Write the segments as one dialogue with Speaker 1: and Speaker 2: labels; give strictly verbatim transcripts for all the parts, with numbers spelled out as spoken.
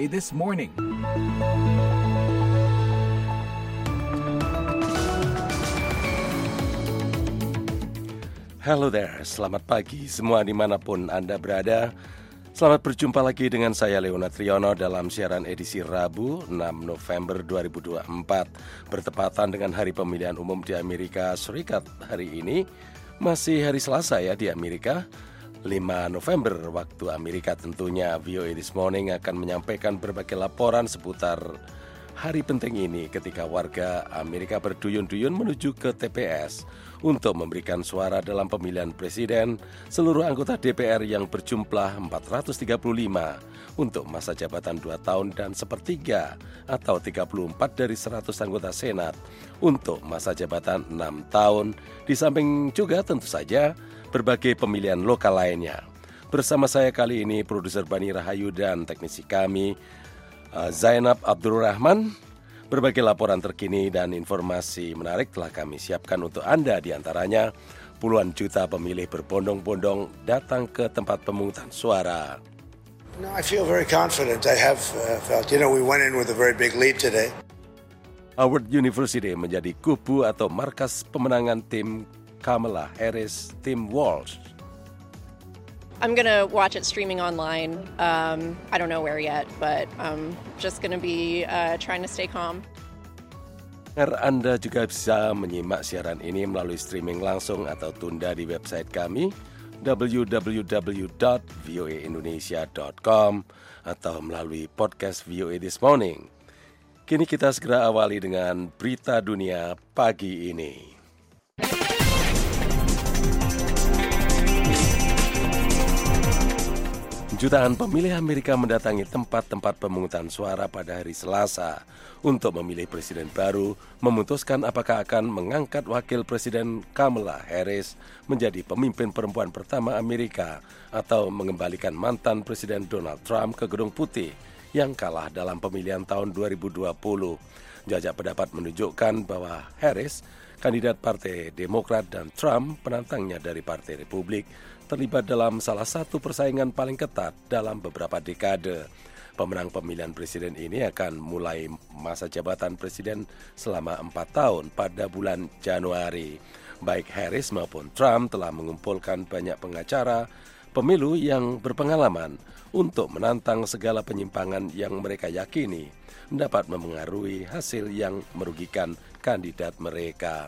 Speaker 1: A This Morning.
Speaker 2: Hello there, selamat pagi semua dimanapun Anda berada. Selamat berjumpa lagi dengan saya Leona Triono dalam siaran edisi Rabu enam November dua ribu dua puluh empat. Bertepatan dengan hari pemilihan umum di Amerika Serikat hari ini. Masih hari Selasa ya di Amerika, lima November waktu Amerika tentunya. V O A This Morning akan menyampaikan berbagai laporan seputar hari penting ini ketika warga Amerika berduyun-duyun menuju ke T P S untuk memberikan suara dalam pemilihan presiden seluruh anggota D P R yang berjumlah empat ratus tiga puluh lima untuk masa jabatan dua tahun dan sepertiga atau tiga puluh empat dari seratus anggota Senat untuk masa jabatan enam tahun. Di samping juga tentu saja berbagai pemilihan lokal lainnya. Bersama saya kali ini produser Bani Rahayu dan teknisi kami Zainab Abdul Rahman. Berbagai laporan terkini dan informasi menarik telah kami siapkan untuk Anda, di antaranya puluhan juta pemilih berbondong-bondong datang ke tempat pemungutan suara.
Speaker 3: No, I feel very confident. I have uh, felt, you know, we went in with a very big lead today.
Speaker 2: Howard University menjadi kubu atau markas pemenangan tim Kamala Harris, tim Walsh.
Speaker 4: I'm going to watch it streaming online. Um, I don't know where yet, but I'm just going to be uh, trying to stay calm.
Speaker 2: Anda juga bisa menyimak siaran ini melalui streaming langsung atau tunda di website kami w w w dot v o a indonesia dot com atau melalui podcast V O A This Morning. Kini kita segera awali dengan berita dunia pagi ini. Jutaan pemilih Amerika mendatangi tempat-tempat pemungutan suara pada hari Selasa untuk memilih presiden baru, memutuskan apakah akan mengangkat wakil presiden Kamala Harris menjadi pemimpin perempuan pertama Amerika atau mengembalikan mantan presiden Donald Trump ke Gedung Putih yang kalah dalam pemilihan tahun dua ribu dua puluh. Jajak pendapat menunjukkan bahwa Harris, kandidat Partai Demokrat, dan Trump, penantangnya dari Partai Republik, terlibat dalam salah satu persaingan paling ketat dalam beberapa dekade. Pemenang pemilihan presiden ini akan mulai masa jabatan presiden selama empat tahun pada bulan Januari. Baik Harris maupun Trump telah mengumpulkan banyak pengacara pemilu yang berpengalaman untuk menantang segala penyimpangan yang mereka yakini dapat memengaruhi hasil yang merugikan kandidat mereka.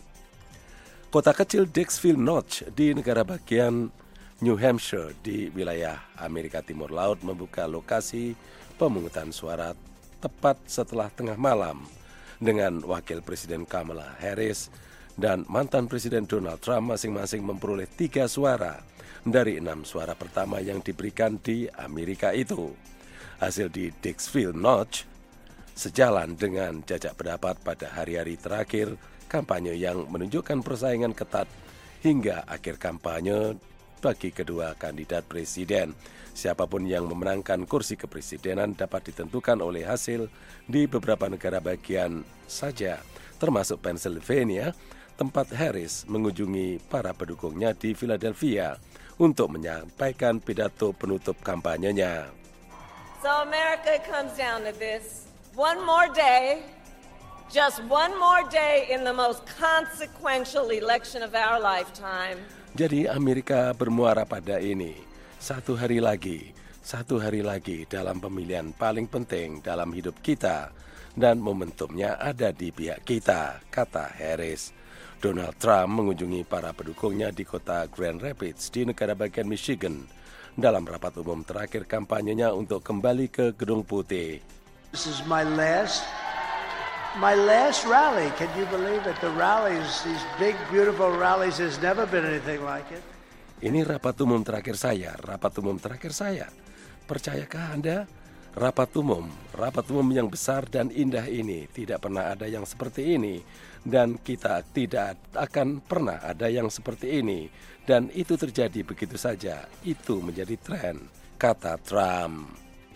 Speaker 2: Kota kecil Dixville Notch di negara bagian New Hampshire di wilayah Amerika Timur Laut membuka lokasi pemungutan suara tepat setelah tengah malam dengan wakil presiden Kamala Harris dan mantan presiden Donald Trump masing-masing memperoleh tiga suara dari enam suara pertama yang diberikan di Amerika itu. Hasil di Dixville Notch sejalan dengan jajak pendapat pada hari-hari terakhir kampanye yang menunjukkan persaingan ketat hingga akhir kampanye bagi kedua kandidat presiden. Siapapun yang memenangkan kursi kepresidenan dapat ditentukan oleh hasil di beberapa negara bagian saja, termasuk Pennsylvania, tempat Harris mengunjungi para pendukungnya di Philadelphia untuk menyampaikan pidato penutup kampanyenya.
Speaker 5: So America comes down to this. One more day. Just one more day in the most consequential election of our lifetime.
Speaker 2: Jadi Amerika bermuara pada ini. Satu hari lagi, satu hari lagi dalam pemilihan paling penting dalam hidup kita. Dan momentumnya ada di pihak kita, kata Harris. Donald Trump mengunjungi para pendukungnya di kota Grand Rapids di negara bagian Michigan dalam rapat umum terakhir kampanyenya untuk kembali ke Gedung Putih.
Speaker 6: This is my last My last rally, can you believe it? The rallies, these big, beautiful rallies, there's never been anything like it.
Speaker 2: Ini rapat umum terakhir saya, rapat umum terakhir saya. Percayakah Anda? Rapat umum, rapat umum yang besar dan indah ini tidak pernah ada yang seperti ini. Dan kita tidak akan pernah ada yang seperti ini. Dan itu terjadi begitu saja, itu menjadi tren, kata Trump.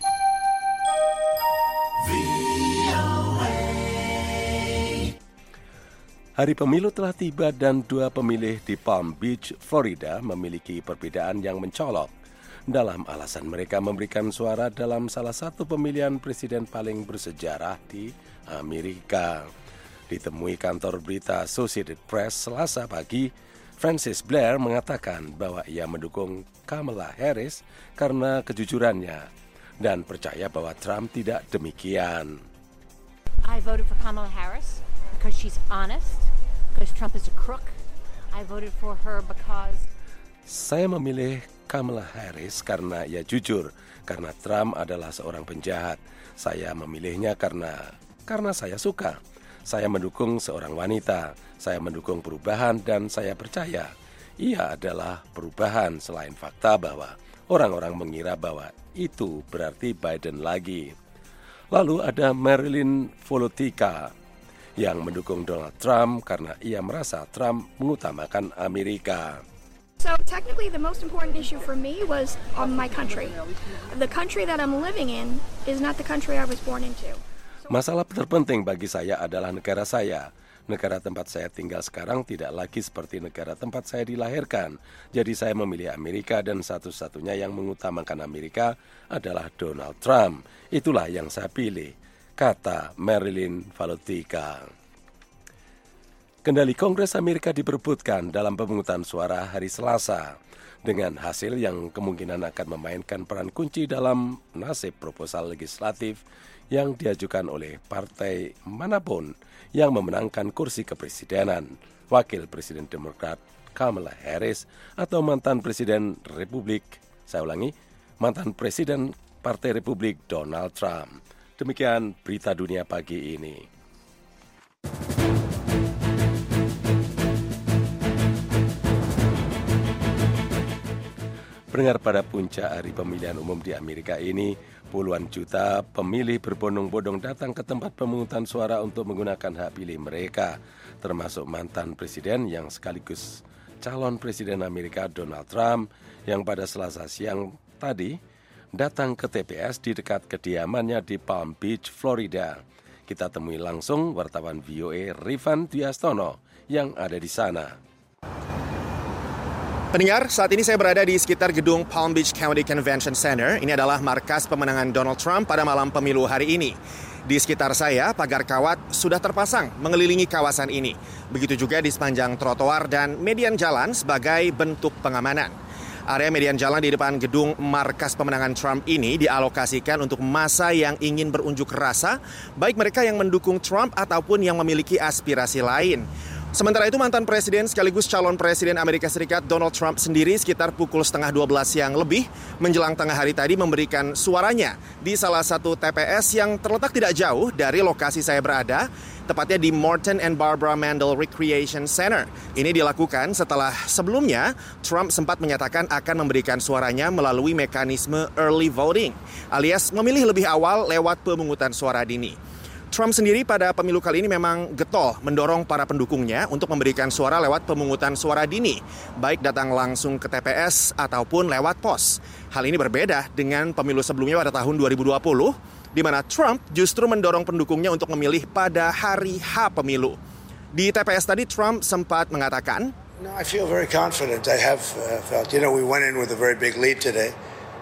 Speaker 2: Hari pemilu telah tiba dan dua pemilih di Palm Beach, Florida memiliki perbedaan yang mencolok. dalam alasan mereka memberikan suara dalam salah satu pemilihan presiden paling bersejarah di Amerika. Ditemui kantor berita Associated Press Selasa pagi, Francis Blair mengatakan bahwa ia mendukung Kamala Harris karena kejujurannya dan percaya bahwa Trump tidak demikian.
Speaker 1: I voted for Kamala Harris because she's honest, because Trump is a crook. I voted for her because
Speaker 2: Saya memilih Kamala Harris karena ia jujur, karena Trump adalah seorang penjahat. Saya memilihnya karena karena saya suka. Saya mendukung seorang wanita. Saya mendukung perubahan dan saya percaya ia adalah perubahan, selain fakta bahwa orang-orang mengira bahwa itu berarti Biden lagi. Lalu ada Marilyn Volotika yang mendukung Donald Trump karena ia merasa Trump mengutamakan Amerika.
Speaker 7: So technically the most important issue for me was on my country. The country that I'm living in is not the country I was born into.
Speaker 2: Masalah terpenting bagi saya adalah negara saya. Negara tempat saya tinggal sekarang tidak lagi seperti negara tempat saya dilahirkan. Jadi saya memilih Amerika dan satu-satunya yang mengutamakan Amerika adalah Donald Trump. Itulah yang saya pilih, kata Marilyn Volotika. Kendali Kongres Amerika diperebutkan dalam pemungutan suara hari Selasa, dengan hasil yang kemungkinan akan memainkan peran kunci dalam nasib proposal legislatif yang diajukan oleh partai manapun yang memenangkan kursi kepresidenan, Wakil Presiden Demokrat Kamala Harris atau mantan Presiden Republik, saya ulangi, mantan Presiden Partai Republik Donald Trump. Demikian berita dunia pagi ini. Pendengar, pada puncak hari pemilihan umum di Amerika ini, puluhan juta pemilih berbondong-bondong datang ke tempat pemungutan suara untuk menggunakan hak pilih mereka, termasuk mantan presiden yang sekaligus calon presiden Amerika Donald Trump yang pada Selasa siang tadi datang ke T P S di dekat kediamannya di Palm Beach, Florida. Kita temui langsung wartawan V O A Rifan Dwiastono yang ada di sana.
Speaker 8: Pendengar, saat ini saya berada di sekitar gedung Palm Beach County Convention Center. Ini adalah markas pemenangan Donald Trump pada malam pemilu hari ini. Di sekitar saya, pagar kawat sudah terpasang mengelilingi kawasan ini. Begitu juga di sepanjang trotoar dan median jalan sebagai bentuk pengamanan. Area median jalan di depan gedung markas pemenangan Trump ini dialokasikan untuk massa yang ingin berunjuk rasa, baik mereka yang mendukung Trump ataupun yang memiliki aspirasi lain. Sementara itu, mantan presiden sekaligus calon presiden Amerika Serikat Donald Trump sendiri sekitar pukul setengah dua belas siang lebih menjelang tengah hari tadi memberikan suaranya di salah satu T P S yang terletak tidak jauh dari lokasi saya berada, tepatnya di Morton and Barbara Mandel Recreation Center. Ini dilakukan setelah sebelumnya Trump sempat menyatakan akan memberikan suaranya melalui mekanisme early voting, alias memilih lebih awal lewat pemungutan suara dini. Trump sendiri pada pemilu kali ini memang getol mendorong para pendukungnya untuk memberikan suara lewat pemungutan suara dini, baik datang langsung ke T P S ataupun lewat pos. Hal ini berbeda dengan pemilu sebelumnya pada tahun dua ribu dua puluh, di mana Trump justru mendorong pendukungnya untuk memilih pada hari H pemilu. Di T P S tadi Trump sempat mengatakan,
Speaker 3: No, I feel very confident. I have uh, felt, you know, we went in with a very big lead today,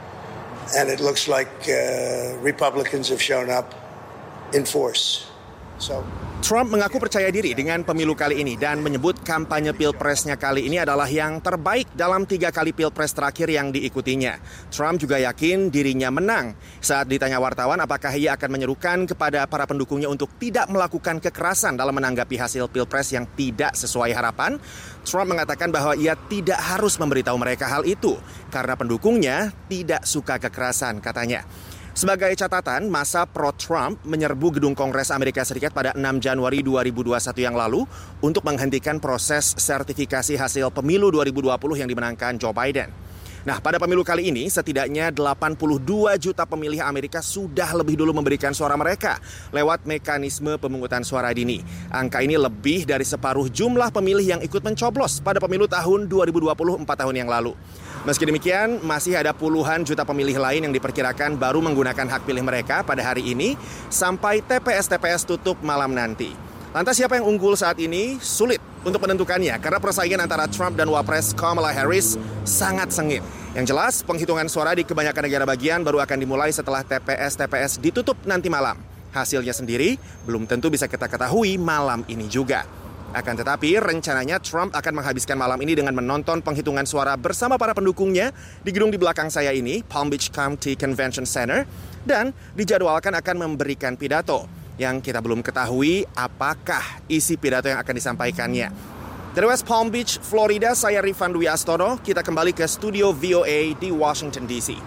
Speaker 3: and it looks like uh, Republicans have shown up in force. So
Speaker 8: Trump mengaku percaya diri dengan pemilu kali ini dan menyebut kampanye pilpresnya kali ini adalah yang terbaik dalam tiga kali pilpres terakhir yang diikutinya. Trump juga yakin dirinya menang. Saat ditanya wartawan apakah ia akan menyerukan kepada para pendukungnya untuk tidak melakukan kekerasan dalam menanggapi hasil pilpres yang tidak sesuai harapan, Trump mengatakan bahwa ia tidak harus memberitahu mereka hal itu karena pendukungnya tidak suka kekerasan, katanya. Sebagai catatan, massa pro-Trump menyerbu gedung Kongres Amerika Serikat pada enam Januari dua ribu dua puluh satu yang lalu untuk menghentikan proses sertifikasi hasil pemilu dua ribu dua puluh yang dimenangkan Joe Biden. Nah, pada pemilu kali ini setidaknya delapan puluh dua juta pemilih Amerika sudah lebih dulu memberikan suara mereka lewat mekanisme pemungutan suara dini. Angka ini lebih dari separuh jumlah pemilih yang ikut mencoblos pada pemilu tahun dua ribu dua puluh empat tahun yang lalu. Meski demikian, masih ada puluhan juta pemilih lain yang diperkirakan baru menggunakan hak pilih mereka pada hari ini sampai T P S-T P S tutup malam nanti. Lantas siapa yang unggul saat ini? Sulit untuk menentukannya karena persaingan antara Trump dan Wapres Kamala Harris sangat sengit. Yang jelas, penghitungan suara di kebanyakan negara bagian baru akan dimulai setelah T P S-T P S ditutup nanti malam. Hasilnya sendiri belum tentu bisa kita ketahui malam ini juga. Akan tetapi, rencananya Trump akan menghabiskan malam ini dengan menonton penghitungan suara bersama para pendukungnya di gedung di belakang saya ini, Palm Beach County Convention Center, dan dijadwalkan akan memberikan pidato yang kita belum ketahui apakah isi pidato yang akan disampaikannya. Dari West Palm Beach, Florida, saya Rifan Dwi Astono. Kita kembali ke studio V O A di Washington D C.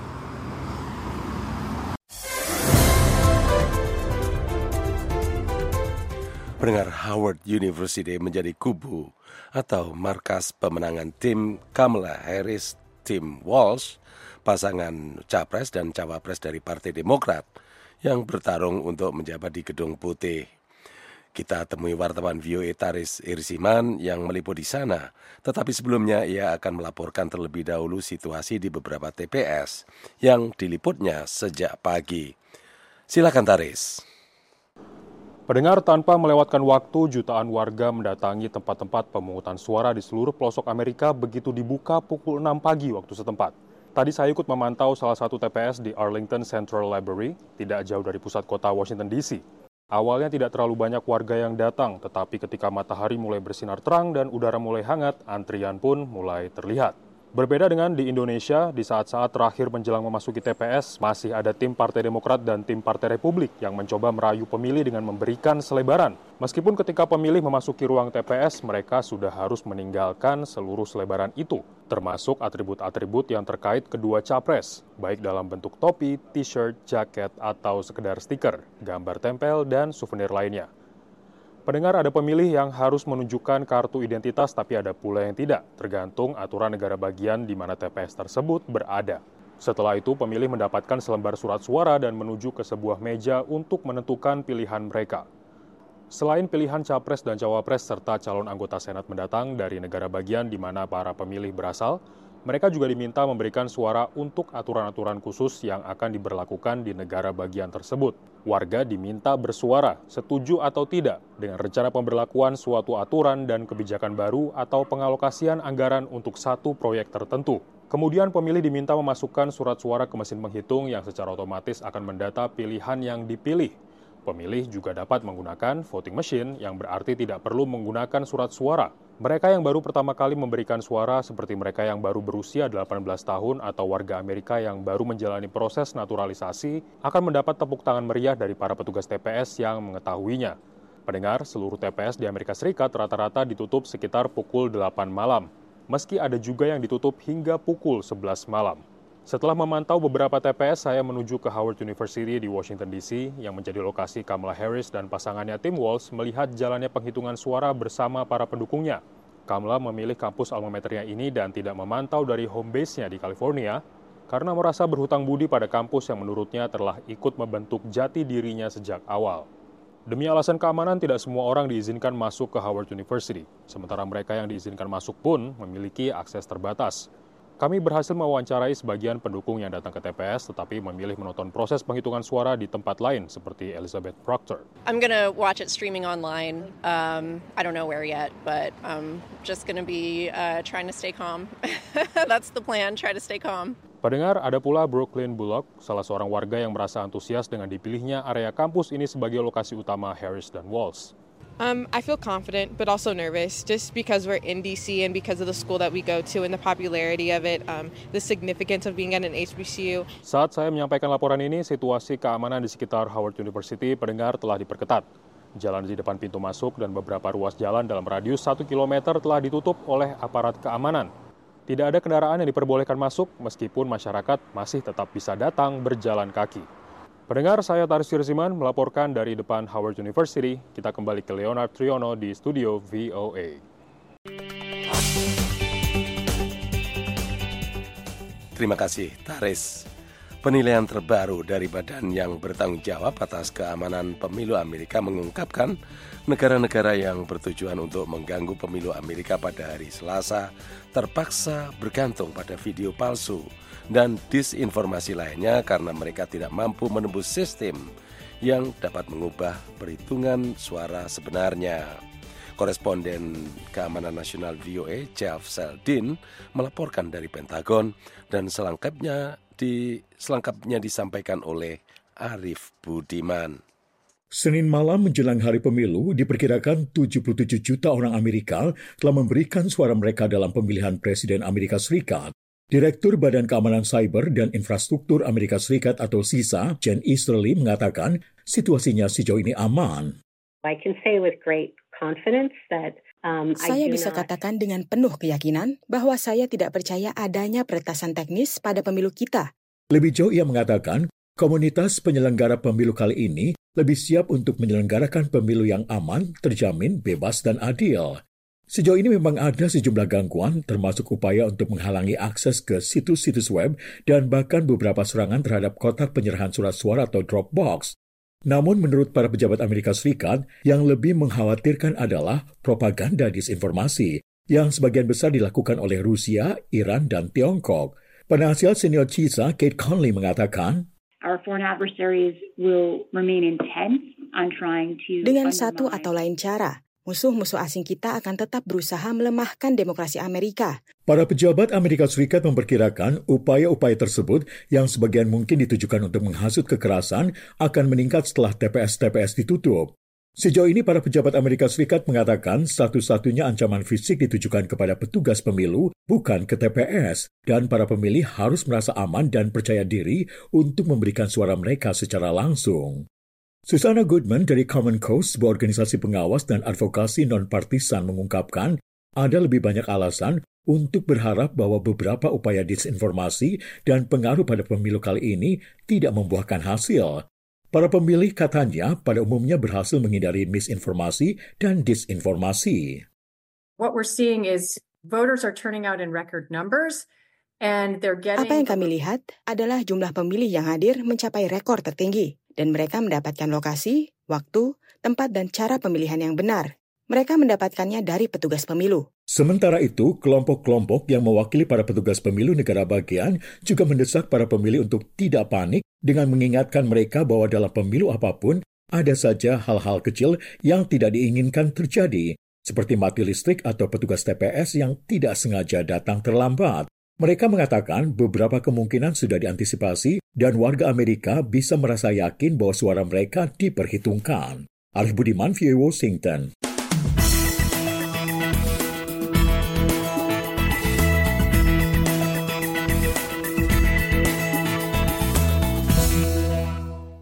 Speaker 2: Pendengar, Howard University menjadi kubu atau markas pemenangan tim Kamala Harris, tim Walz, pasangan capres dan cawapres dari Partai Demokrat yang bertarung untuk menjabat di Gedung Putih. Kita temui wartawan V O A Taris Irsiman yang meliput di sana, tetapi sebelumnya ia akan melaporkan terlebih dahulu situasi di beberapa T P S yang diliputnya sejak pagi. Silakan Taris.
Speaker 9: Pendengar, tanpa melewatkan waktu, jutaan warga mendatangi tempat-tempat pemungutan suara di seluruh pelosok Amerika begitu dibuka pukul enam pagi waktu setempat. Tadi saya ikut memantau salah satu T P S di Arlington Central Library, tidak jauh dari pusat kota Washington D C. Awalnya tidak terlalu banyak warga yang datang, tetapi ketika matahari mulai bersinar terang dan udara mulai hangat, antrian pun mulai terlihat. Berbeda dengan di Indonesia, di saat-saat terakhir menjelang memasuki T P S, masih ada tim Partai Demokrat dan tim Partai Republik yang mencoba merayu pemilih dengan memberikan selebaran. Meskipun ketika pemilih memasuki ruang T P S, mereka sudah harus meninggalkan seluruh selebaran itu, termasuk atribut-atribut yang terkait kedua capres, baik dalam bentuk topi, t-shirt, jaket, atau sekedar stiker, gambar tempel, dan souvenir lainnya. Pendengar, ada pemilih yang harus menunjukkan kartu identitas tapi ada pula yang tidak, tergantung aturan negara bagian di mana T P S tersebut berada. Setelah itu, pemilih mendapatkan selembar surat suara dan menuju ke sebuah meja untuk menentukan pilihan mereka. Selain pilihan capres dan cawapres serta calon anggota Senat mendatang dari negara bagian di mana para pemilih berasal, mereka juga diminta memberikan suara untuk aturan-aturan khusus yang akan diberlakukan di negara bagian tersebut. Warga diminta bersuara, setuju atau tidak, dengan rencana pemberlakuan suatu aturan dan kebijakan baru atau pengalokasian anggaran untuk satu proyek tertentu. Kemudian pemilih diminta memasukkan surat suara ke mesin penghitung yang secara otomatis akan mendata pilihan yang dipilih. Pemilih juga dapat menggunakan voting machine yang berarti tidak perlu menggunakan surat suara. Mereka yang baru pertama kali memberikan suara seperti mereka yang baru berusia delapan belas tahun atau warga Amerika yang baru menjalani proses naturalisasi akan mendapat tepuk tangan meriah dari para petugas T P S yang mengetahuinya. Pendengar, seluruh T P S di Amerika Serikat rata-rata ditutup sekitar pukul delapan malam, meski ada juga yang ditutup hingga pukul sebelas malam. Setelah memantau beberapa T P S, saya menuju ke Howard University di Washington D C yang menjadi lokasi Kamala Harris dan pasangannya Tim Walz melihat jalannya penghitungan suara bersama para pendukungnya. Kamala memilih kampus alma maternya ini dan tidak memantau dari home base-nya di California karena merasa berhutang budi pada kampus yang menurutnya telah ikut membentuk jati dirinya sejak awal. Demi alasan keamanan, tidak semua orang diizinkan masuk ke Howard University, sementara mereka yang diizinkan masuk pun memiliki akses terbatas. Kami berhasil mewawancarai sebagian pendukung yang datang ke T P S tetapi memilih menonton proses penghitungan suara di tempat lain seperti Elizabeth Proctor.
Speaker 4: I'm gonna watch it streaming online. Um, I don't know where yet, but I'm just gonna be uh, trying to stay calm. That's the plan, try to stay calm.
Speaker 9: Pendengar, ada pula Brooklyn Bullock, salah seorang warga yang merasa antusias dengan dipilihnya area kampus ini sebagai lokasi utama Harris dan Walz.
Speaker 10: Um, I feel confident, but also nervous, just because we're in D C and because of the school that we go to and the popularity of it, um, the significance of being at an H B C U.
Speaker 9: Saat saya menyampaikan laporan ini, situasi keamanan di sekitar Howard University, pendengar, telah diperketat. Jalan di depan pintu masuk dan beberapa ruas jalan dalam radius satu kilometer telah ditutup oleh aparat keamanan. Tidak ada kendaraan yang diperbolehkan masuk, meskipun masyarakat masih tetap bisa datang berjalan kaki. Pendengar, saya Taris Firziman melaporkan dari depan Howard University. Kita kembali ke Leonard Triono di studio V O A.
Speaker 2: Terima kasih, Taris. Penilaian terbaru dari badan yang bertanggung jawab atas keamanan pemilu Amerika mengungkapkan negara-negara yang bertujuan untuk mengganggu pemilu Amerika pada hari Selasa terpaksa bergantung pada video palsu dan disinformasi lainnya karena mereka tidak mampu menembus sistem yang dapat mengubah perhitungan suara sebenarnya. Koresponden Keamanan Nasional V O A, Jeff Seldin, melaporkan dari Pentagon dan selengkapnya, di, selengkapnya disampaikan oleh Arif Budiman.
Speaker 11: Senin malam menjelang hari pemilu, diperkirakan tujuh puluh tujuh juta orang Amerika telah memberikan suara mereka dalam pemilihan Presiden Amerika Serikat. Direktur Badan Keamanan Cyber dan Infrastruktur Amerika Serikat atau C I S A, Jen Easterly, mengatakan situasinya sejauh ini aman.
Speaker 12: I can say with great confidence that um,
Speaker 13: Saya bisa katakan dengan penuh keyakinan bahwa saya tidak percaya adanya peretasan teknis pada pemilu kita.
Speaker 11: Lebih jauh ia mengatakan, komunitas penyelenggara pemilu kali ini lebih siap untuk menyelenggarakan pemilu yang aman, terjamin, bebas, dan adil. Sejauh ini memang ada sejumlah gangguan, termasuk upaya untuk menghalangi akses ke situs-situs web dan bahkan beberapa serangan terhadap kotak penyerahan surat suara atau drop box. Namun menurut para pejabat Amerika Serikat, yang lebih mengkhawatirkan adalah propaganda disinformasi yang sebagian besar dilakukan oleh Rusia, Iran, dan Tiongkok. Penasihat senior C I S A, Kate Conley, mengatakan,
Speaker 14: Our foreign adversaries will remain intense on trying to
Speaker 13: Dengan satu atau lain cara, musuh-musuh asing kita akan tetap berusaha melemahkan demokrasi Amerika.
Speaker 11: Para pejabat Amerika Serikat memperkirakan upaya-upaya tersebut yang sebagian mungkin ditujukan untuk menghasut kekerasan akan meningkat setelah T P S-T P S ditutup. Sejauh ini para pejabat Amerika Serikat mengatakan satu-satunya ancaman fisik ditujukan kepada petugas pemilu, bukan ke T P S, dan para pemilih harus merasa aman dan percaya diri untuk memberikan suara mereka secara langsung. Susanna Goodman dari Common Cause, sebuah organisasi pengawas dan advokasi non-partisan, mengungkapkan ada lebih banyak alasan untuk berharap bahwa beberapa upaya disinformasi dan pengaruh pada pemilu kali ini tidak membuahkan hasil. Para pemilih, katanya, pada umumnya berhasil menghindari misinformasi dan disinformasi.
Speaker 15: What we're seeing is voters are turning out in record numbers and they're getting...
Speaker 13: Apa yang kami lihat adalah jumlah pemilih yang hadir mencapai rekor tertinggi. Dan mereka mendapatkan lokasi, waktu, tempat, dan cara pemilihan yang benar. Mereka mendapatkannya dari petugas pemilu.
Speaker 11: Sementara itu, kelompok-kelompok yang mewakili para petugas pemilu negara bagian juga mendesak para pemilih untuk tidak panik dengan mengingatkan mereka bahwa dalam pemilu apapun, ada saja hal-hal kecil yang tidak diinginkan terjadi, seperti mati listrik atau petugas T P S yang tidak sengaja datang terlambat. Mereka mengatakan beberapa kemungkinan sudah diantisipasi dan warga Amerika bisa merasa yakin bahwa suara mereka diperhitungkan. Arif Budiman, V O A Washington.